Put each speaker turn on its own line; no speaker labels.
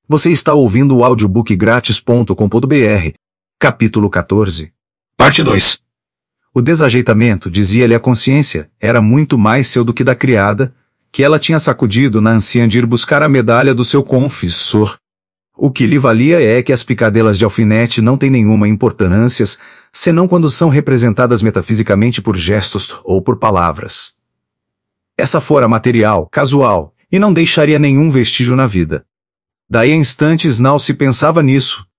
Você está ouvindo o audiobookgratis.com.br. Capítulo 14. Parte 2. O desajeitamento, dizia-lhe a consciência, era muito mais seu do que da criada, que ela tinha sacudido na ânsia de ir buscar a medalha do seu confessor. O que lhe valia é que as picadelas de alfinete não têm nenhuma importância, senão quando são representadas metafisicamente por gestos ou por palavras. Essa fora material, casual, e não deixaria nenhum vestígio na vida. Daí a instantes não se pensava nisso,